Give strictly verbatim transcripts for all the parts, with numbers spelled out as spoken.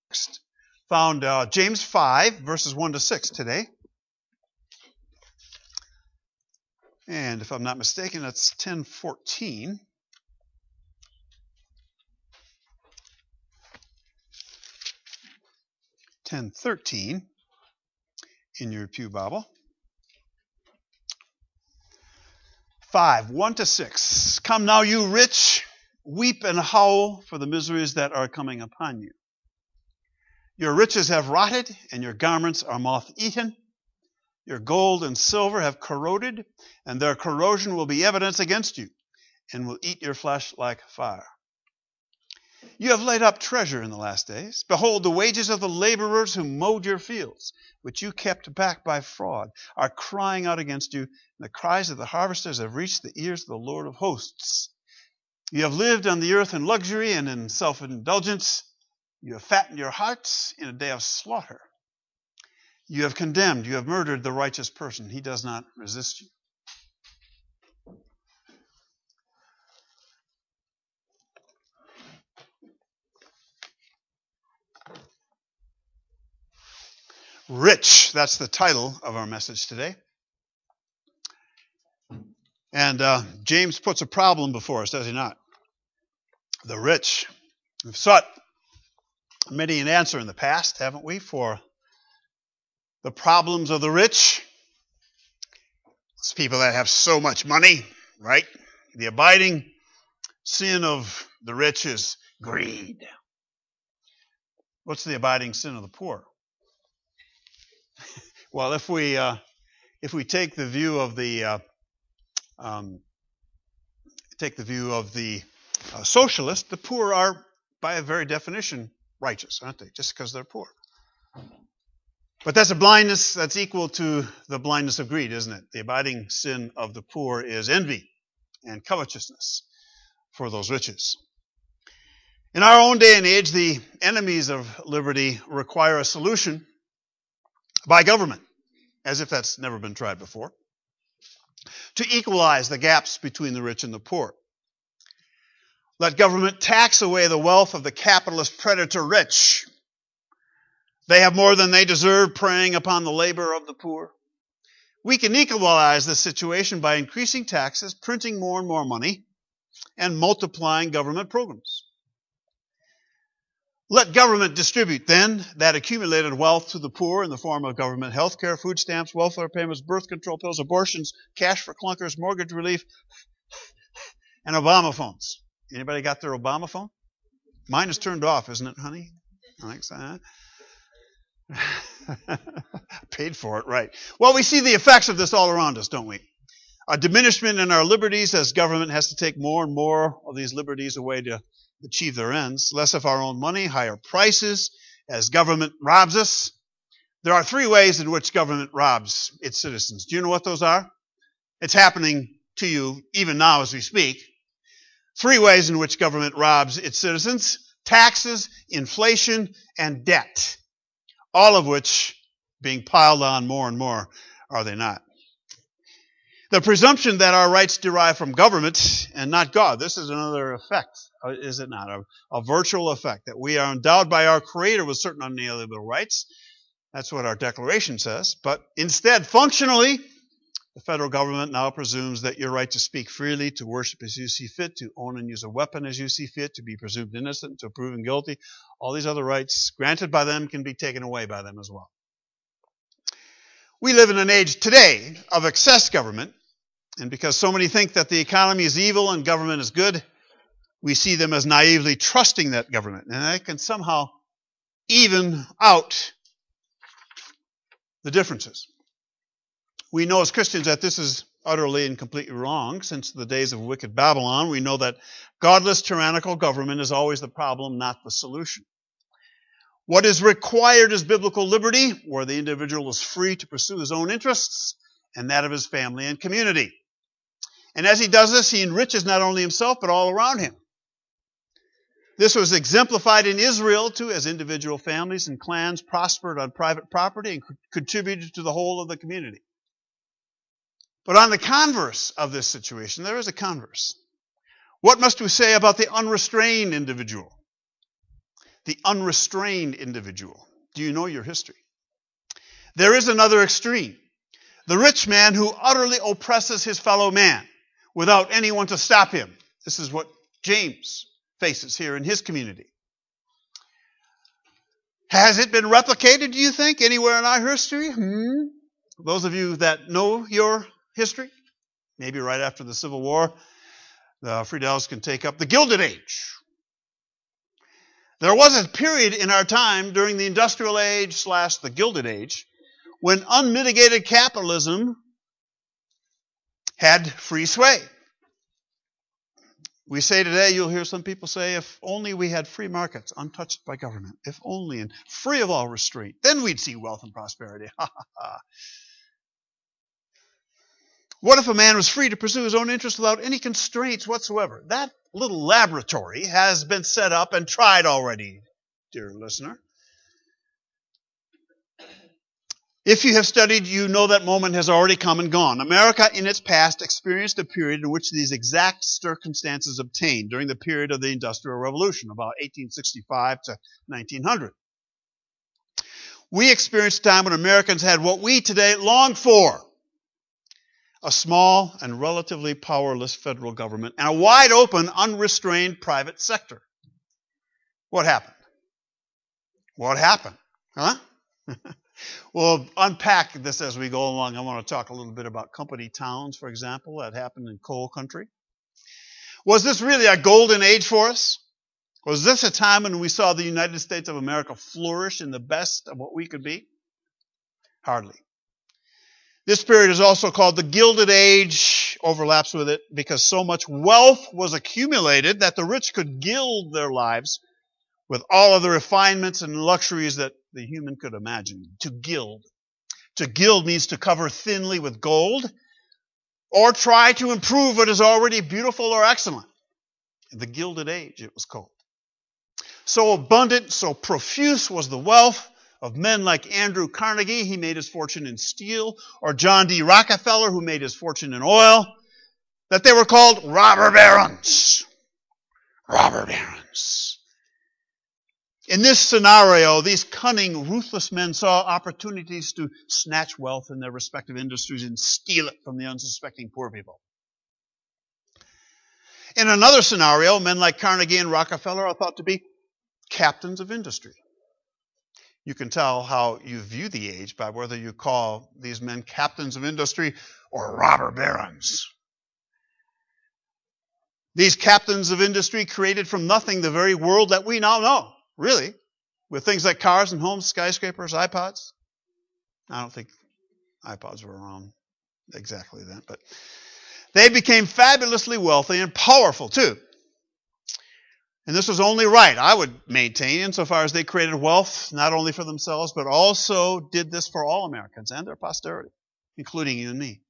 Found uh, James five, verses one to six today. And if I'm not mistaken, that's ten fourteen. ten thirteen in your Pew Bible. five, one to six. Come now, you rich, weep and howl for the miseries that are coming upon you. Your riches have rotted, and your garments are moth-eaten. Your gold and silver have corroded, and their corrosion will be evidence against you, and will eat your flesh like fire. You have laid up treasure in the last days. Behold, the wages of the laborers who mowed your fields, which you kept back by fraud, are crying out against you, and the cries of the harvesters have reached the ears of the Lord of hosts. You have lived on the earth in luxury and in self-indulgence. You have fattened your hearts in a day of slaughter. You have condemned, you have murdered the righteous person. He does not resist you. Rich, that's the title of our message today. And uh, James puts a problem before us, does he not? The rich. We've sought many an answer in the past, haven't we, for the problems of the rich? It's people that have so much money, right? The abiding sin of the rich is greed. What's the abiding sin of the poor? Well, if we uh, if we take the view of the uh, um, take the view of the uh, socialist, the poor are, by a very definition, righteous, aren't they? Just because they're poor. But that's a blindness that's equal to the blindness of greed, isn't it? The abiding sin of the poor is envy and covetousness for those riches. In our own day and age, the enemies of liberty require a solution by government, as if that's never been tried before, to equalize the gaps between the rich and the poor. Let government tax away the wealth of the capitalist predator rich. They have more than they deserve, preying upon the labor of the poor. We can equalize this situation by increasing taxes, printing more and more money, and multiplying government programs. Let government distribute, then, that accumulated wealth to the poor in the form of government health care, food stamps, welfare payments, birth control pills, abortions, cash for clunkers, mortgage relief, and Obama phones. Anybody got their Obama phone? Mine is turned off, isn't it, honey? Thanks, huh? Paid for it, right. Well, we see the effects of this all around us, don't we? A diminishment in our liberties as government has to take more and more of these liberties away to achieve their ends. Less of our own money, higher prices as government robs us. There are three ways in which government robs its citizens. Do you know what those are? It's happening to you even now as we speak. Three ways in which government robs its citizens: taxes, inflation, and debt. All of which being piled on more and more, are they not? The presumption that our rights derive from government and not God. This is another effect, is it not? A, a virtual effect, that we are endowed by our Creator with certain unalienable rights. That's what our Declaration says. But instead, functionally, the federal government now presumes that your right to speak freely, to worship as you see fit, to own and use a weapon as you see fit, to be presumed innocent, to proven guilty, all these other rights granted by them can be taken away by them as well. We live in an age today of excess government, and because so many think that the economy is evil and government is good, we see them as naively trusting that government, and that can somehow even out the differences. We know as Christians that this is utterly and completely wrong. Since the days of wicked Babylon, we know that godless, tyrannical government is always the problem, not the solution. What is required is biblical liberty, where the individual is free to pursue his own interests and that of his family and community. And as he does this, he enriches not only himself, but all around him. This was exemplified in Israel, too, as individual families and clans prospered on private property and contributed to the whole of the community. But on the converse of this situation, there is a converse. What must we say about the unrestrained individual? the unrestrained individual. Do you know your history? There is another extreme. The rich man who utterly oppresses his fellow man without anyone to stop him. This is what James faces here in his community. Has it been replicated, do you think, anywhere in our history? Hmm? Those of you that know your history, maybe right after the Civil War, the Friedels can take up the Gilded Age. There was a period in our time during the Industrial Age slash the Gilded Age when unmitigated capitalism had free sway. We say today, you'll hear some people say, if only we had free markets, untouched by government, if only, and free of all restraint, then we'd see wealth and prosperity. Ha ha ha. What if a man was free to pursue his own interests without any constraints whatsoever? That little laboratory has been set up and tried already, dear listener. If you have studied, you know that moment has already come and gone. America in its past experienced a period in which these exact circumstances obtained during the period of the Industrial Revolution, about eighteen sixty-five to nineteen hundred. We experienced a time when Americans had what we today long for: a small and relatively powerless federal government and a wide open, unrestrained private sector. What happened? What happened? Huh? We'll unpack this as we go along. I want to talk a little bit about company towns, for example, that happened in coal country. Was this really a golden age for us? Was this a time when we saw the United States of America flourish in the best of what we could be? Hardly. This period is also called the Gilded Age, overlaps with it, because so much wealth was accumulated that the rich could gild their lives with all of the refinements and luxuries that the human could imagine. To gild. To gild means to cover thinly with gold or try to improve what is already beautiful or excellent. The Gilded Age, it was called. So abundant, so profuse was the wealth of men like Andrew Carnegie, he made his fortune in steel, or John D. Rockefeller, who made his fortune in oil, that they were called robber barons. Robber barons. In this scenario, these cunning, ruthless men saw opportunities to snatch wealth in their respective industries and steal it from the unsuspecting poor people. In another scenario, men like Carnegie and Rockefeller are thought to be captains of industry. You can tell how you view the age by whether you call these men captains of industry or robber barons. These captains of industry created from nothing the very world that we now know. Really, with things like cars and homes, skyscrapers, iPods. I don't think iPods were around exactly then, but they became fabulously wealthy and powerful too. And this was only right, I would maintain, insofar as they created wealth not only for themselves, but also did this for all Americans and their posterity, including you and me.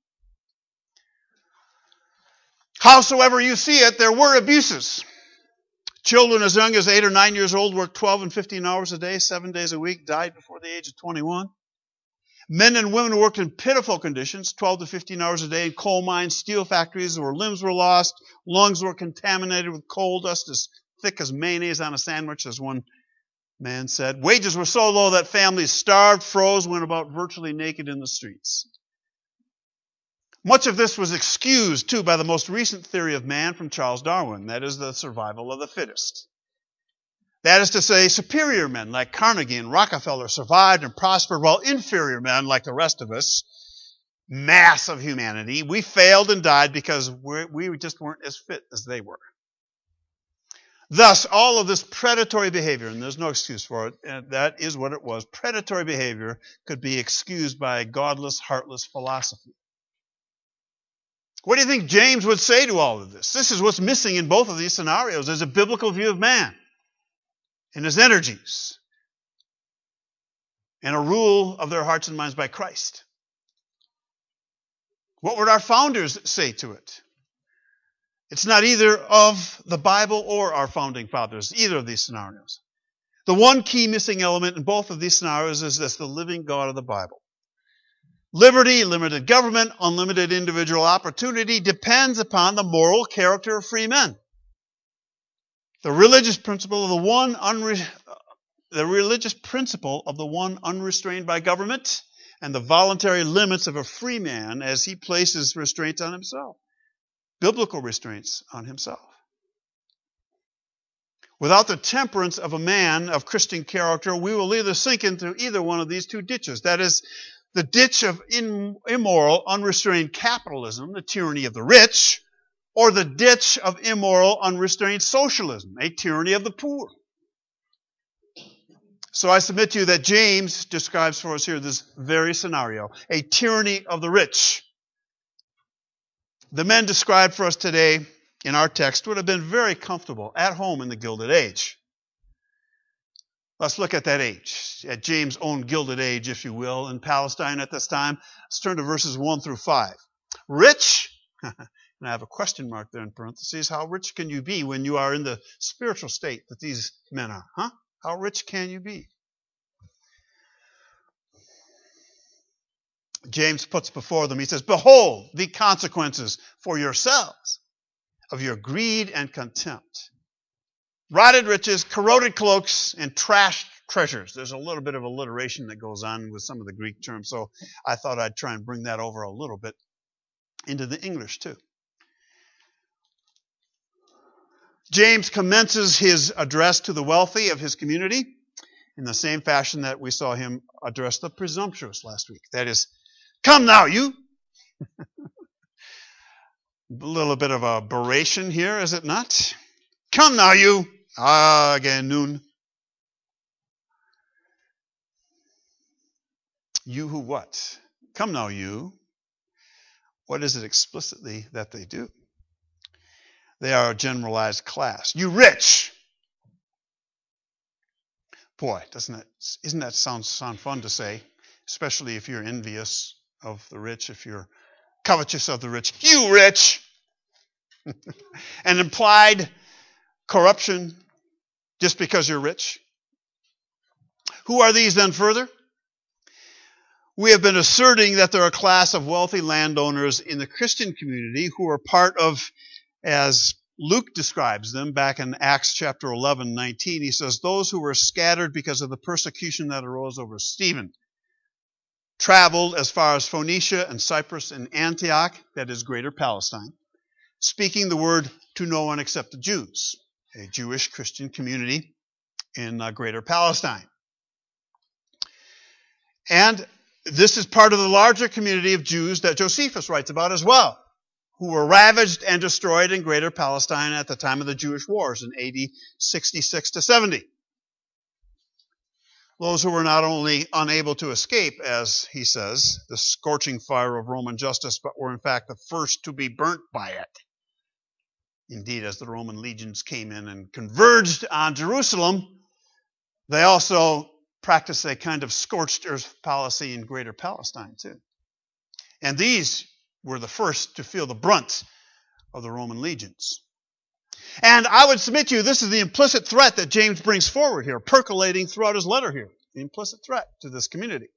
Howsoever you see it, there were abuses. Children as young as eight or nine years old worked twelve and fifteen hours a day, seven days a week, died before the age of twenty-one. Men and women worked in pitiful conditions, twelve to fifteen hours a day in coal mines, steel factories where limbs were lost, lungs were contaminated with coal dust as thick as mayonnaise on a sandwich, as one man said. Wages were so low that families starved, froze, went about virtually naked in the streets. Much of this was excused, too, by the most recent theory of man from Charles Darwin, that is the survival of the fittest. That is to say, superior men like Carnegie and Rockefeller survived and prospered, while inferior men like the rest of us, mass of humanity, we failed and died because we're, we just weren't as fit as they were. Thus, all of this predatory behavior, and there's no excuse for it, and that is what it was, predatory behavior could be excused by a godless, heartless philosophy. What do you think James would say to all of this? This is what's missing in both of these scenarios. There's a biblical view of man and his energies and a rule of their hearts and minds by Christ. What would our founders say to it? It's not either of the Bible or our founding fathers, either of these scenarios. The one key missing element in both of these scenarios is this: the living God of the Bible. Liberty, limited government, unlimited individual opportunity depends upon the moral character of free men. The religious principle of the one unre- the religious principle of the one unrestrained by government and the voluntary limits of a free man as he places restraints on himself, biblical restraints on himself. Without the temperance of a man of Christian character, we will either sink into either one of these two ditches. That is, the ditch of immoral, unrestrained capitalism, the tyranny of the rich, or the ditch of immoral, unrestrained socialism, a tyranny of the poor. So I submit to you that James describes for us here this very scenario, a tyranny of the rich. The men described for us today in our text would have been very comfortable at home in the Gilded Age. Let's look at that age, at James' own Gilded Age, if you will, in Palestine at this time. Let's turn to verses one through five. Rich, and I have a question mark there in parentheses, how rich can you be when you are in the spiritual state that these men are? Huh? How rich can you be? James puts before them, he says, behold the consequences for yourselves of your greed and contempt. Rotted riches, corroded cloaks, and trashed treasures. There's a little bit of alliteration that goes on with some of the Greek terms, so I thought I'd try and bring that over a little bit into the English too. James commences his address to the wealthy of his community in the same fashion that we saw him address the presumptuous last week. That is, come now, you. A little bit of a beration here, is it not? Come now, you. Ah, again, noon. You who what? Come now, you. What is it explicitly that they do? They are a generalized class. You rich. Boy, doesn't that, isn't that sound, sound fun to say? Especially if you're envious of the rich, if you're covetous of the rich. You rich. And implied corruption just because you're rich. Who are these then further? We have been asserting that there are a class of wealthy landowners in the Christian community who are part of, as Luke describes them back in Acts chapter eleven, nineteen, he says, those who were scattered because of the persecution that arose over Stephen, traveled as far as Phoenicia and Cyprus and Antioch, that is Greater Palestine, speaking the word to no one except the Jews, a Jewish Christian community in uh, Greater Palestine. And this is part of the larger community of Jews that Josephus writes about as well, who were ravaged and destroyed in Greater Palestine at the time of the Jewish Wars in A D sixty-six to seventy. Those who were not only unable to escape, as he says, the scorching fire of Roman justice, but were in fact the first to be burnt by it. Indeed, as the Roman legions came in and converged on Jerusalem, they also practiced a kind of scorched earth policy in Greater Palestine too. And these were the first to feel the brunt of the Roman legions. And I would submit to you, this is the implicit threat that James brings forward here, percolating throughout his letter here. The implicit threat to this community.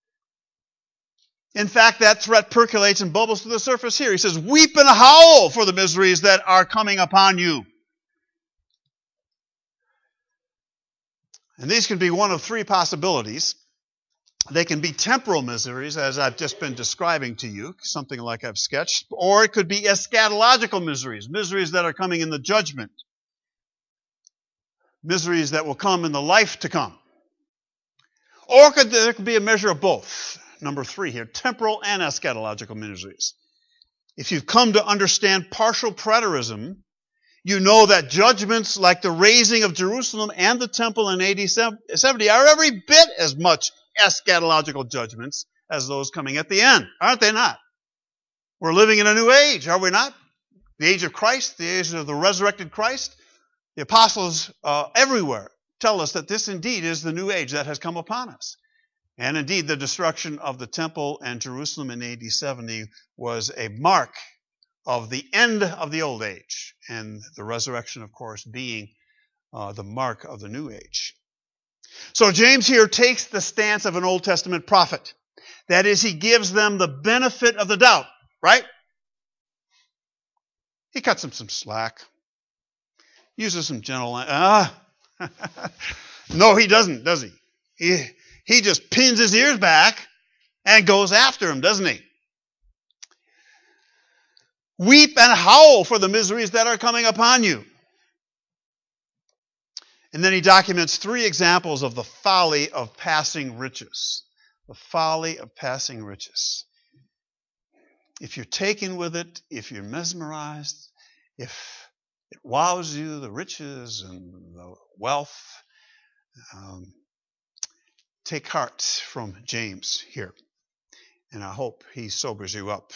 In fact, that threat percolates and bubbles to the surface here. He says, weep and howl for the miseries that are coming upon you. And these can be one of three possibilities. They can be temporal miseries, as I've just been describing to you, something like I've sketched, or it could be eschatological miseries, miseries that are coming in the judgment, miseries that will come in the life to come. Or could, there could be a measure of both. Number three here, temporal and eschatological miseries. If you've come to understand partial preterism, you know that judgments like the razing of Jerusalem and the temple in A D seventy are every bit as much eschatological judgments as those coming at the end, aren't they not? We're living in a new age, are we not? The age of Christ, the age of the resurrected Christ. The apostles uh, everywhere tell us that this indeed is the new age that has come upon us. And indeed, the destruction of the temple and Jerusalem in A D seventy was a mark of the end of the old age, and the resurrection, of course, being uh, the mark of the new age. So James here takes the stance of an Old Testament prophet. That is, he gives them the benefit of the doubt, right? He cuts them some slack, uses some gentle, ah, No, he doesn't, does he? He, he just pins his ears back and goes after him, doesn't he? Weep and howl for the miseries that are coming upon you. And then he documents three examples of the folly of passing riches. The folly of passing riches. If you're taken with it, if you're mesmerized, if it wows you, the riches and the wealth, um, take heart from James here. And I hope he sobers you up.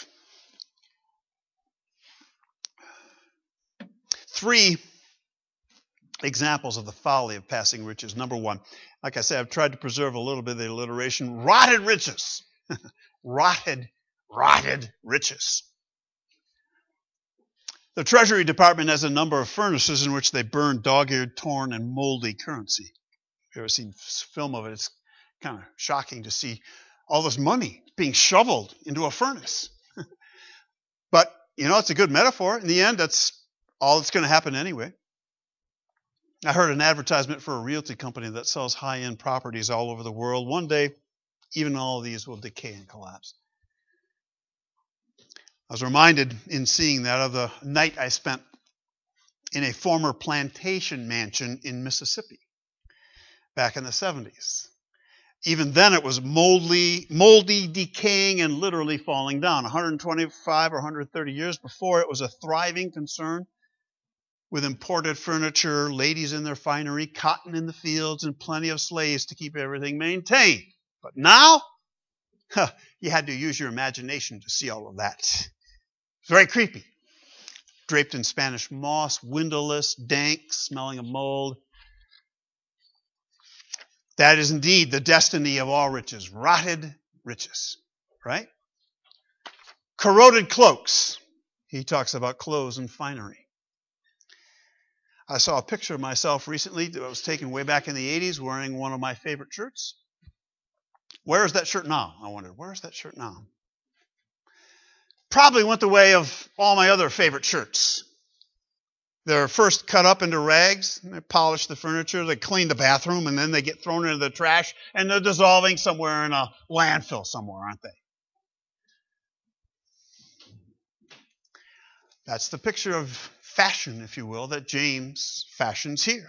Three examples of the folly of passing riches. Number one, like I said, I've tried to preserve a little bit of the alliteration. Rotted riches. rotted, rotted riches. The Treasury Department has a number of furnaces in which they burn dog-eared, torn, and moldy currency. If you've ever seen film of it, it's kind of shocking to see all this money being shoveled into a furnace. But, you know, it's a good metaphor. In the end, that's all that's going to happen anyway. I heard an advertisement for a realty company that sells high-end properties all over the world. One day, even all of these will decay and collapse. I was reminded in seeing that of the night I spent in a former plantation mansion in Mississippi back in the seventies. Even then it was moldy, moldy, decaying, and literally falling down. one hundred twenty-five or one hundred thirty years before, it was a thriving concern with imported furniture, ladies in their finery, cotton in the fields, and plenty of slaves to keep everything maintained. But now, huh, you had to use your imagination to see all of that. It's very creepy. Draped in Spanish moss, windowless, dank, smelling of mold. That is indeed the destiny of all riches. Rotted riches, right? Corroded cloaks. He talks about clothes and finery. I saw a picture of myself recently that was taken way back in the eighties wearing one of my favorite shirts. Where is that shirt now? I wondered, where is that shirt now? Probably went the way of all my other favorite shirts. They're first cut up into rags, they polish the furniture, they clean the bathroom, and then they get thrown into the trash, and they're dissolving somewhere in a landfill somewhere, aren't they? That's the picture of fashion, if you will, that James fashions here.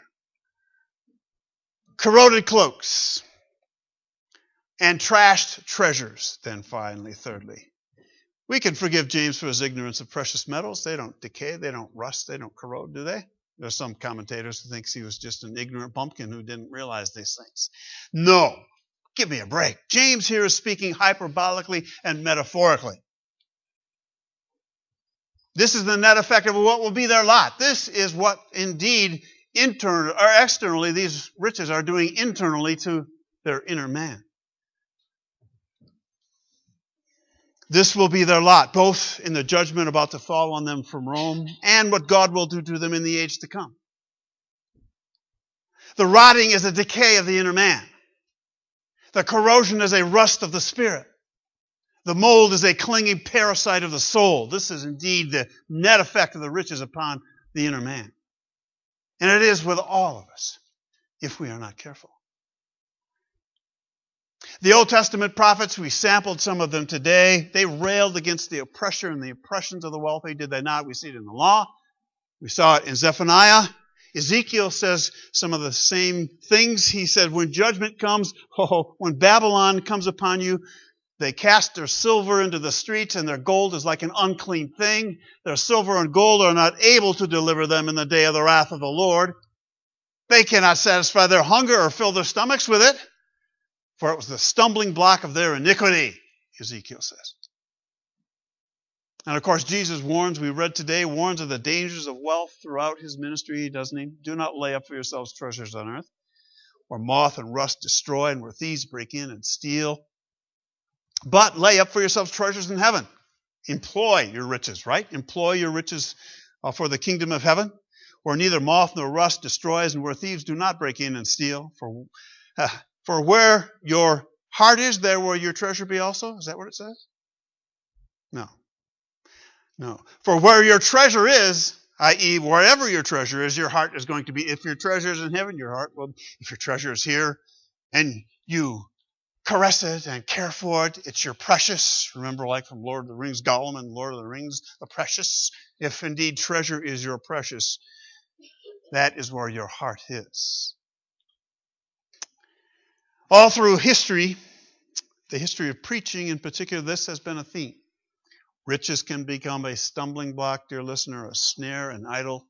Corroded cloaks and trashed treasures, then finally, thirdly. We can forgive James for his ignorance of precious metals. They don't decay, they don't rust, they don't corrode, do they? There's some commentators who think he was just an ignorant bumpkin who didn't realize these things. No, give me a break. James here is speaking hyperbolically and metaphorically. This is the net effect of what will be their lot. This is what indeed internally or externally these riches are doing internally to their inner man. This will be their lot, both in the judgment about to fall on them from Rome and what God will do to them in the age to come. The rotting is a decay of the inner man. The corrosion is a rust of the spirit. The mold is a clinging parasite of the soul. This is indeed the net effect of the riches upon the inner man. And it is with all of us, if we are not careful. The Old Testament prophets, we sampled some of them today. They railed against the oppression and the oppressions of the wealthy, did they not? We see it in the law. We saw it in Zephaniah. Ezekiel says some of the same things. He said, when judgment comes, oh, when Babylon comes upon you, they cast their silver into the streets, and their gold is like an unclean thing. Their silver and gold are not able to deliver them in the day of the wrath of the Lord. They cannot satisfy their hunger or fill their stomachs with it, for it was the stumbling block of their iniquity, Ezekiel says. And of course, Jesus warns, we read today, warns of the dangers of wealth throughout his ministry, doesn't he? Do not lay up for yourselves treasures on earth, where moth and rust destroy, and where thieves break in and steal. But lay up for yourselves treasures in heaven. Employ your riches, right? Employ your riches uh, for the kingdom of heaven, where neither moth nor rust destroys, and where thieves do not break in and steal. For, uh, for where your heart is, there will your treasure be also. Is that what it says? No. No. For where your treasure is, that is, wherever your treasure is, your heart is going to be. If your treasure is in heaven, your heart will. If your treasure is here, and you caress it and care for it, it's your precious. Remember, like from Lord of the Rings, Gollum and Lord of the Rings, the precious. If indeed treasure is your precious, that is where your heart is. All through history, the history of preaching in particular, this has been a theme. Riches can become a stumbling block, dear listener, a snare, an idol.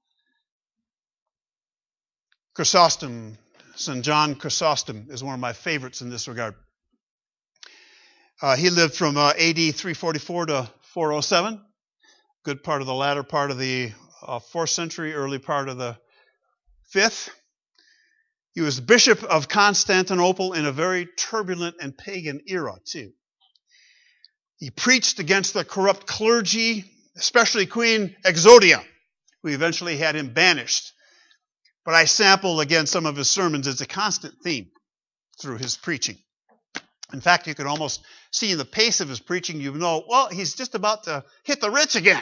Chrysostom, Saint John Chrysostom, is one of my favorites in this regard. Uh, he lived from uh, A D three forty-four to four oh seven, good part of the latter part of the uh, fourth century, early part of the fifth. He was Bishop of Constantinople in a very turbulent and pagan era, too. He preached against the corrupt clergy, especially Queen Exodia, who eventually had him banished. But I sampled again some of his sermons. It's a constant theme through his preaching. In fact, you could almost see in the pace of his preaching, you know, well, he's just about to hit the rich again.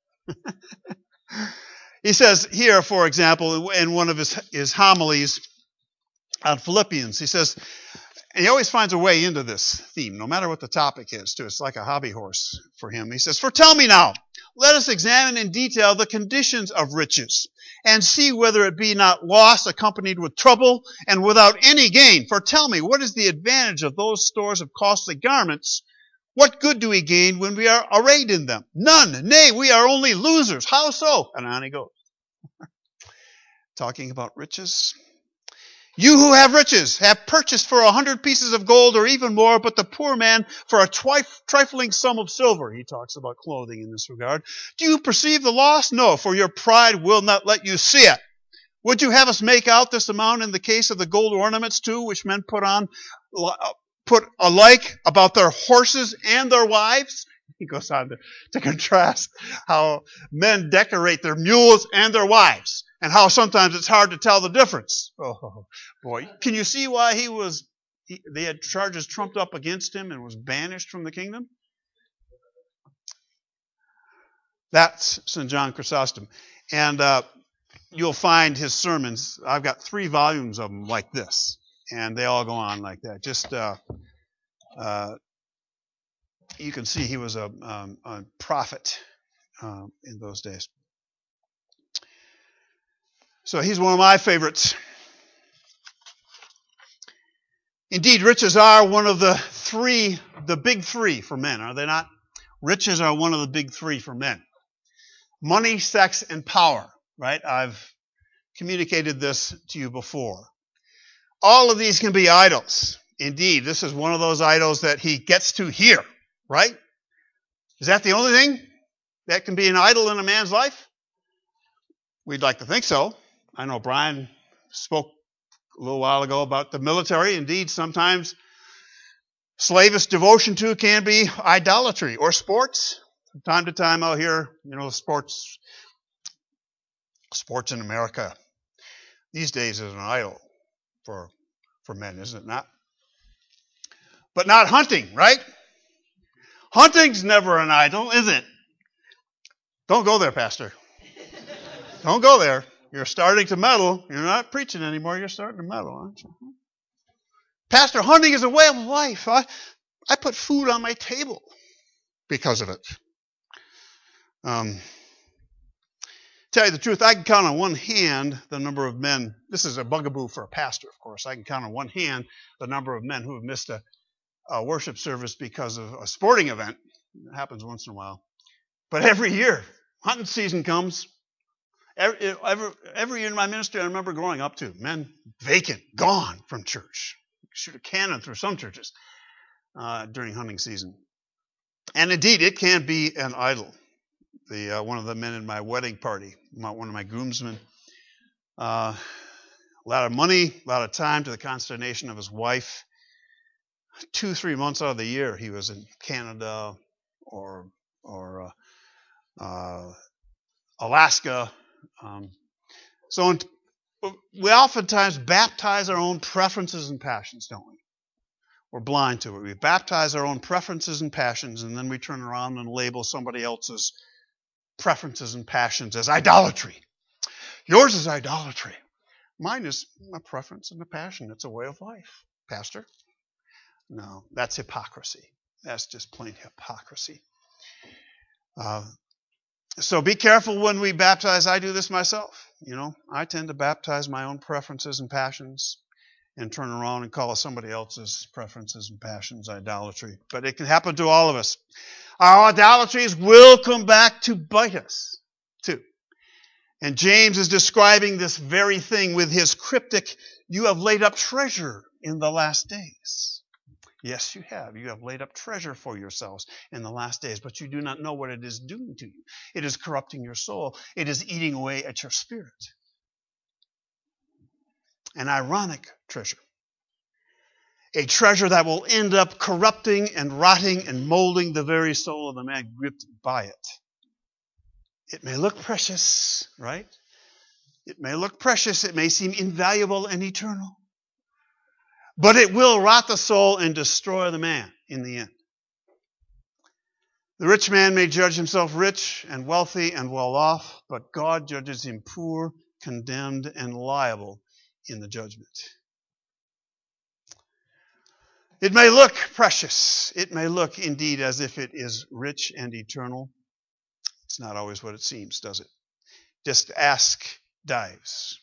He says here, for example, in one of his, his homilies on Philippians, he says, and he always finds a way into this theme, no matter what the topic is, too. It's like a hobby horse for him. He says, "For tell me now, let us examine in detail the conditions of riches, and see whether it be not loss accompanied with trouble and without any gain. For tell me, what is the advantage of those stores of costly garments? What good do we gain when we are arrayed in them? None. Nay, we are only losers. How so?" And on he goes. Talking about riches. "You who have riches have purchased for a hundred pieces of gold or even more, but the poor man for a trif- trifling sum of silver." He talks about clothing in this regard. "Do you perceive the loss? No, for your pride will not let you see it. Would you have us make out this amount in the case of the gold ornaments too, which men put on, put alike about their horses and their wives?" He goes on to, to contrast how men decorate their mules and their wives, and how sometimes it's hard to tell the difference. Oh, boy. Can you see why he was, he, they had charges trumped up against him and was banished from the kingdom? That's Saint John Chrysostom. And uh, you'll find his sermons. I've got three volumes of them like this, and they all go on like that. Just, uh, uh, you can see he was a, um, a prophet uh, in those days. So he's one of my favorites. Indeed, riches are one of the three, the big three for men, are they not? Riches are one of the big three for men. Money, sex, and power, right? I've communicated this to you before. All of these can be idols. Indeed, this is one of those idols that he gets to here, right? Is that the only thing that can be an idol in a man's life? We'd like to think so. I know Brian spoke a little while ago about the military. Indeed, sometimes slavish devotion to can be idolatry, or sports. From time to time I'll hear, you know, sports sports in America these days is an idol for for men, isn't it not? But not hunting, right? Hunting's never an idol, is it? Don't go there, Pastor. Don't go there. You're starting to meddle. You're not preaching anymore. You're starting to meddle, aren't you? Pastor, hunting is a way of life. I, I put food on my table because of it. Um, tell you the truth, I can count on one hand the number of men. This is a bugaboo for a pastor, of course. I can count on one hand the number of men who have missed a, a worship service because of a sporting event. It happens once in a while. But every year, hunting season comes. Every, every, every year in my ministry, I remember growing up to men vacant, gone from church. Shoot a cannon through some churches uh, during hunting season. And indeed, it can be an idol. The uh, one of the men in my wedding party, my, one of my groomsmen, uh, a lot of money, a lot of time, to the consternation of his wife. Two, three months out of the year, he was in Canada or or uh, uh, Alaska. Um, so we oftentimes baptize our own preferences and passions, don't we? We're blind to it. We baptize our own preferences and passions, and then we turn around and label somebody else's preferences and passions as idolatry. Yours is idolatry. Mine is a preference and a passion. It's a way of life, Pastor. No, that's hypocrisy. That's just plain hypocrisy. Uh, so be careful when we baptize. I do this myself. You know, I tend to baptize my own preferences and passions and turn around and call somebody else's preferences and passions idolatry. But it can happen to all of us. Our idolatries will come back to bite us, too. And James is describing this very thing with his cryptic, you have laid up treasure in the last days. Yes, you have. You have laid up treasure for yourselves in the last days, but you do not know what it is doing to you. It is corrupting your soul. It is eating away at your spirit. An ironic treasure. A treasure that will end up corrupting and rotting and molding the very soul of the man gripped by it. It may look precious, right? It may look precious. It may seem invaluable and eternal. But it will rot the soul and destroy the man in the end. The rich man may judge himself rich and wealthy and well off, but God judges him poor, condemned, and liable in the judgment. It may look precious. It may look indeed as if it is rich and eternal. It's not always what it seems, does it? Just ask Dives.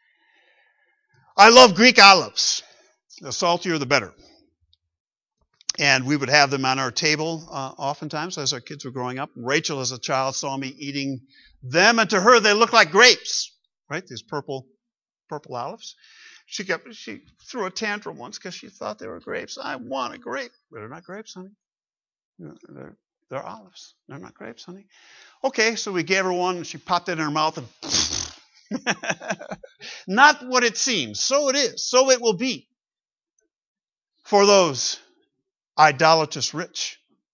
I love Greek olives. The saltier, the better. And we would have them on our table uh, oftentimes as our kids were growing up. Rachel, as a child, saw me eating them, and to her they looked like grapes, right? These purple, purple olives. She kept, she threw a tantrum once because she thought they were grapes. I want a grape. But they're not grapes, honey. They're, they're olives. They're not grapes, honey. Okay, so we gave her one, and she popped it in her mouth, and not what it seems. So it is. So it will be for those idolatrous rich.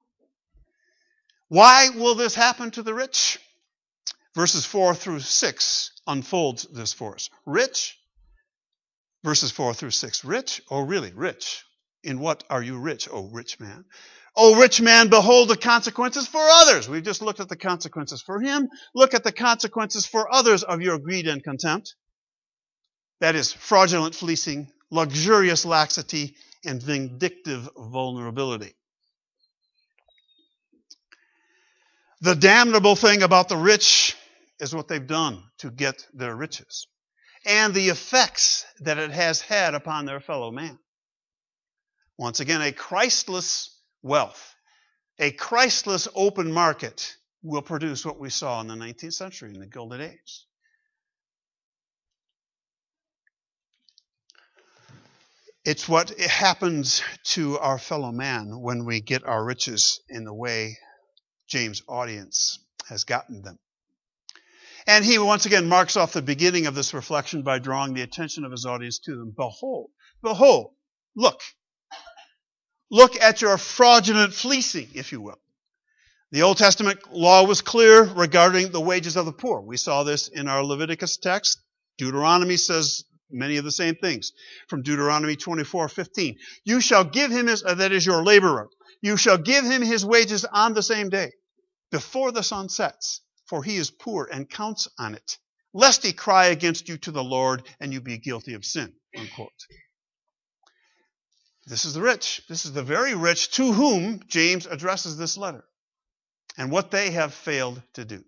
Why will this happen to the rich? Verses four through six unfolds this for us. Rich, verses four through six. Rich, oh really, rich. In what are you rich, O rich man? O rich man, behold the consequences for others. We've just looked at the consequences for him. Look at the consequences for others of your greed and contempt. That is fraudulent fleecing, luxurious laxity, and vindictive vulnerability. The damnable thing about the rich is what they've done to get their riches and the effects that it has had upon their fellow man. Once again, a Christless wealth, a Christless open market will produce what we saw in the nineteenth century, in the Gilded Age. It's what happens to our fellow man when we get our riches in the way James' audience has gotten them. And he once again marks off the beginning of this reflection by drawing the attention of his audience to them. Behold, behold, look. Look at your fraudulent fleecing, if you will. The Old Testament law was clear regarding the wages of the poor. We saw this in our Leviticus text. Deuteronomy says many of the same things. From Deuteronomy twenty-four fifteen. You shall give him his, uh, that is your laborer. You shall give him his wages on the same day, before the sun sets, for he is poor and counts on it, lest he cry against you to the Lord and you be guilty of sin. Unquote. This is the rich. This is the very rich to whom James addresses this letter and what they have failed to do.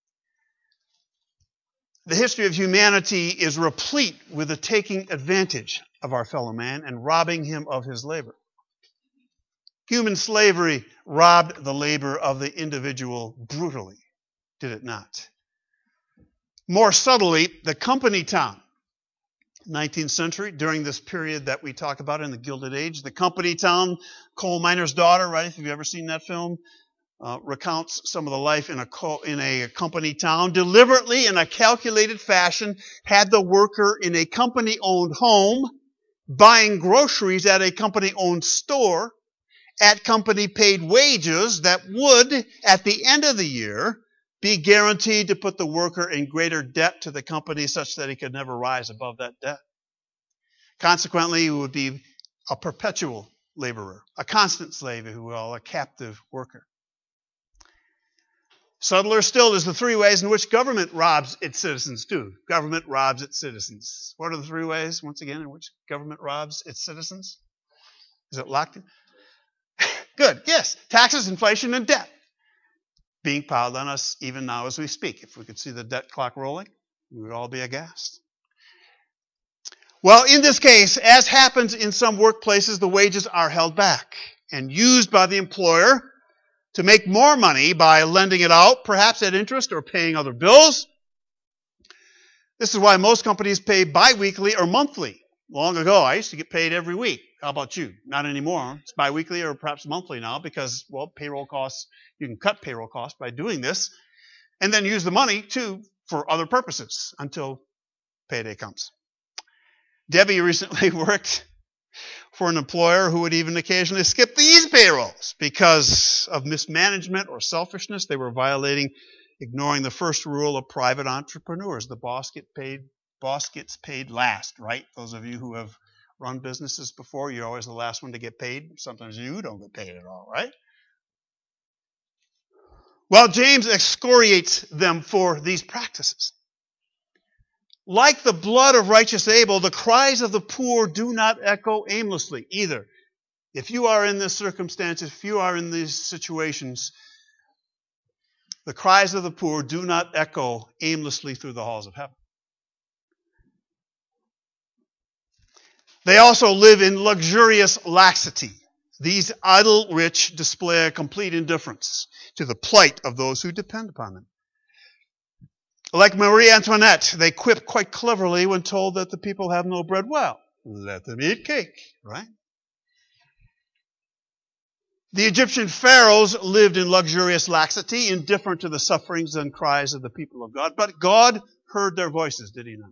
The history of humanity is replete with the taking advantage of our fellow man and robbing him of his labor. Human slavery robbed the labor of the individual brutally, did it not? More subtly, the company town. nineteenth century, during this period that we talk about in the Gilded Age, the company town, coal miner's daughter, right? If you've ever seen that film, uh, recounts some of the life in a co- in a company town. Deliberately, in a calculated fashion, had the worker in a company-owned home, buying groceries at a company-owned store, at company-paid wages that would, at the end of the year, be guaranteed to put the worker in greater debt to the company such that he could never rise above that debt. Consequently, he would be a perpetual laborer, a constant slave, if you will, a captive worker. Subtler still is the three ways in which government robs its citizens too. Government robs its citizens. What are the three ways, once again, in which government robs its citizens? Is it locked in? Good, yes. Taxes, inflation, and debt being piled on us even now as we speak. If we could see the debt clock rolling, we would all be aghast. Well, in this case, as happens in some workplaces, the wages are held back and used by the employer to make more money by lending it out, perhaps at interest or paying other bills. This is why most companies pay biweekly or monthly. Long ago, I used to get paid every week. How about you? Not anymore. It's biweekly or perhaps monthly now because, well, payroll costs, you can cut payroll costs by doing this and then use the money, too, for other purposes until payday comes. Debbie recently worked for an employer who would even occasionally skip these payrolls because of mismanagement or selfishness. They were violating, ignoring the first rule of private entrepreneurs. The boss get paid, boss gets paid last, right? Those of you who have run businesses before, you're always the last one to get paid. Sometimes you don't get paid at all, right? Well, James excoriates them for these practices. Like the blood of righteous Abel, the cries of the poor do not echo aimlessly either. If you are in this circumstance, if you are in these situations, the cries of the poor do not echo aimlessly through the halls of heaven. They also live in luxurious laxity. These idle rich display a complete indifference to the plight of those who depend upon them. Like Marie Antoinette, they quip quite cleverly when told that the people have no bread. Well, let them eat cake, right? The Egyptian pharaohs lived in luxurious laxity, indifferent to the sufferings and cries of the people of God. But God heard their voices, did he not?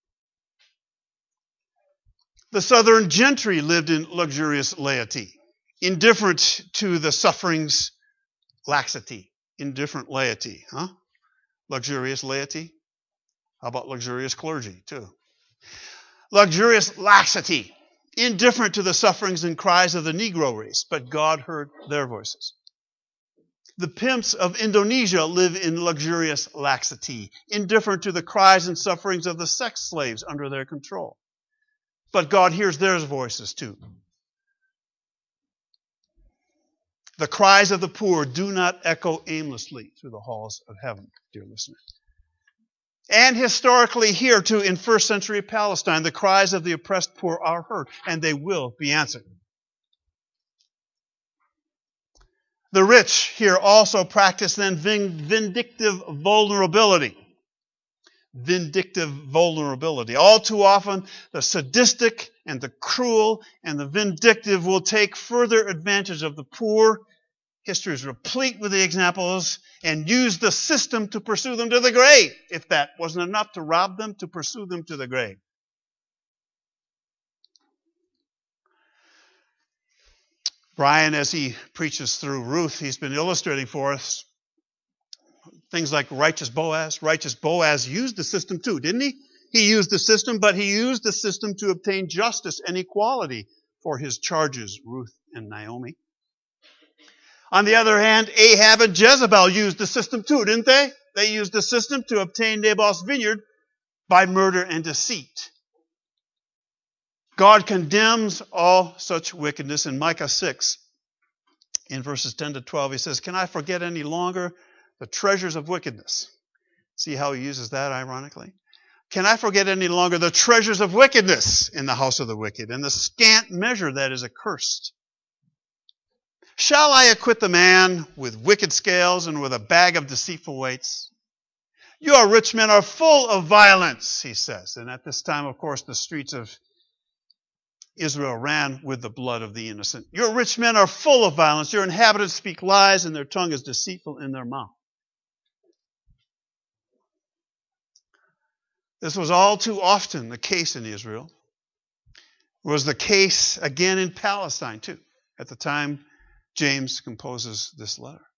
The southern gentry lived in luxurious laity, indifferent to the sufferings, laxity, indifferent laity, huh? Luxurious laity. How about luxurious clergy, too? Luxurious laxity, indifferent to the sufferings and cries of the Negro race, but God heard their voices. The pimps of Indonesia live in luxurious laxity, indifferent to the cries and sufferings of the sex slaves under their control. But God hears their voices, too. The cries of the poor do not echo aimlessly through the halls of heaven, dear listener. And historically here too, in first century Palestine, the cries of the oppressed poor are heard, and they will be answered. The rich here also practice then vindictive vulnerability. Vindictive vulnerability. All too often, the sadistic and the cruel and the vindictive will take further advantage of the poor. History is replete with the examples, and use the system to pursue them to the grave. If that wasn't enough to rob them, to pursue them to the grave. Brian, as he preaches through Ruth, he's been illustrating for us things like righteous Boaz. Righteous Boaz used the system too, didn't he? He used the system, but he used the system to obtain justice and equality for his charges, Ruth and Naomi. On the other hand, Ahab and Jezebel used the system too, didn't they? They used the system to obtain Naboth's vineyard by murder and deceit. God condemns all such wickedness. In Micah six, in verses ten to twelve, he says, "Can I forget any longer the treasures of wickedness?" See how he uses that ironically? "Can I forget any longer the treasures of wickedness in the house of the wicked, and the scant measure that is accursed? Shall I acquit the man with wicked scales and with a bag of deceitful weights? Your rich men are full of violence," he says. And at this time, of course, the streets of Israel ran with the blood of the innocent. "Your rich men are full of violence. Your inhabitants speak lies, and their tongue is deceitful in their mouth." This was all too often the case in Israel. It was the case again in Palestine, too, at the time James composes this letter.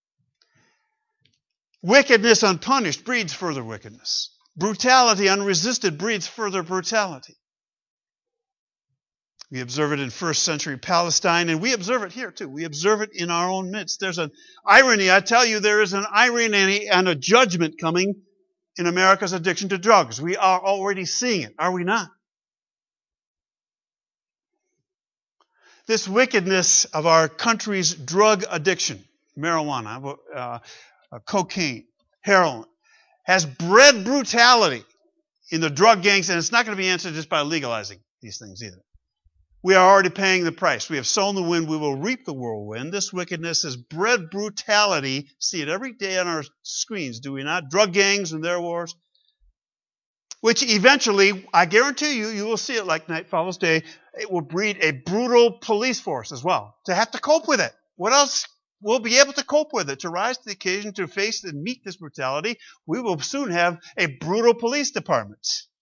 Wickedness unpunished breeds further wickedness. Brutality unresisted breeds further brutality. We observe it in first century Palestine, and we observe it here too. We observe it in our own midst. There's an irony. I tell you, there is an irony and a judgment coming in America's addiction to drugs. We are already seeing it, are we not? This wickedness of our country's drug addiction, marijuana, uh, uh, cocaine, heroin, has bred brutality in the drug gangs, and it's not going to be answered just by legalizing these things either. We are already paying the price. We have sown the wind, we will reap the whirlwind. This wickedness has bred brutality. See it every day on our screens, do we not? Drug gangs and their wars. Which eventually, I guarantee you, you will see it like night follows day. It will breed a brutal police force as well, to have to cope with it. What else will be able to cope with it, to rise to the occasion, to face and meet this brutality? We will soon have a brutal police department.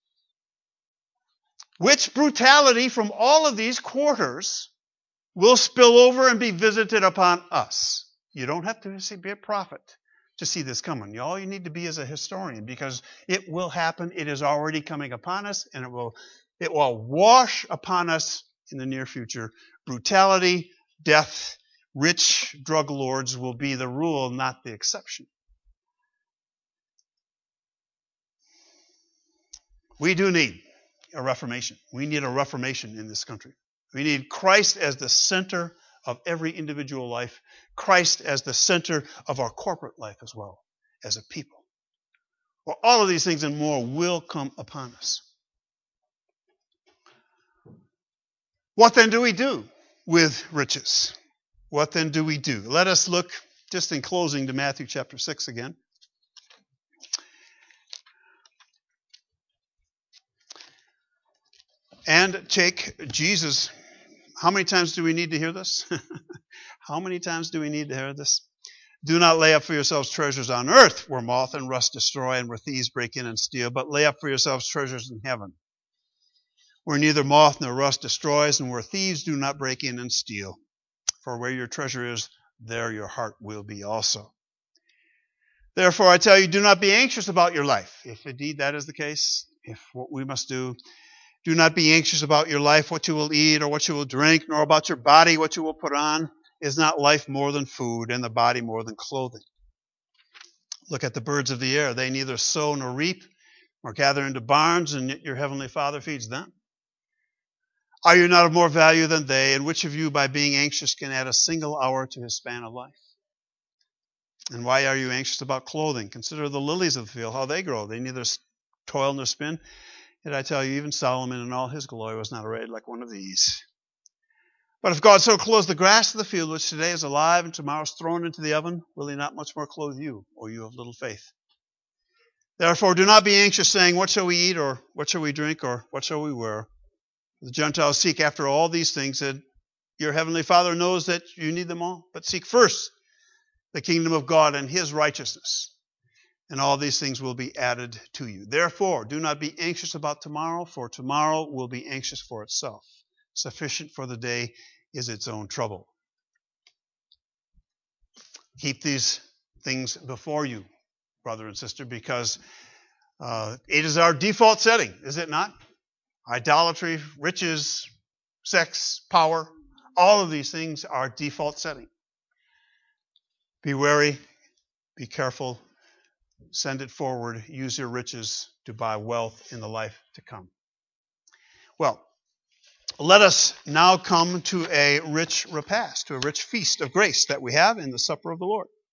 Which brutality from all of these quarters will spill over and be visited upon us. You don't have to be a prophet to see this coming. All you need to be is a historian, because it will happen. It is already coming upon us, and it will, it will wash upon us in the near future. Brutality, death, rich drug lords will be the rule, not the exception. We do need a reformation. We need a reformation in this country. We need Christ as the center of every individual life, Christ as the center of our corporate life as well, as a people. Well, all of these things and more will come upon us. What then do we do with riches? What then do we do? Let us look, just in closing, to Matthew chapter six again. And take Jesus. How many times do we need to hear this? How many times do we need to hear this? Do not lay up for yourselves treasures on earth, where moth and rust destroy and where thieves break in and steal, but lay up for yourselves treasures in heaven, where neither moth nor rust destroys and where thieves do not break in and steal. For where your treasure is, there your heart will be also. Therefore I tell you, do not be anxious about your life. If indeed that is the case, if what we must do, do not be anxious about your life, what you will eat or what you will drink, nor about your body, what you will put on. Is not life more than food, and the body more than clothing? Look at the birds of the air. They neither sow nor reap, nor gather into barns, and yet your heavenly Father feeds them. Are you not of more value than they? And which of you, by being anxious, can add a single hour to his span of life? And why are you anxious about clothing? Consider the lilies of the field, how they grow. They neither toil nor spin. Yet I tell you, even Solomon in all his glory was not arrayed like one of these. But if God so clothes the grass of the field, which today is alive and tomorrow is thrown into the oven, will he not much more clothe you, O you of little faith? Therefore do not be anxious, saying, what shall we eat, or what shall we drink, or what shall we wear? The Gentiles seek after all these things, and your heavenly Father knows that you need them all. But seek first the kingdom of God and his righteousness, and all these things will be added to you. Therefore, do not be anxious about tomorrow, for tomorrow will be anxious for itself. Sufficient for the day is its own trouble. Keep these things before you, brother and sister, because uh, it is our default setting, is it not? Idolatry, riches, sex, power, all of these things are default setting. Be wary, be careful, send it forward, use your riches to buy wealth in the life to come. Well, let us now come to a rich repast, to a rich feast of grace that we have in the supper of the Lord.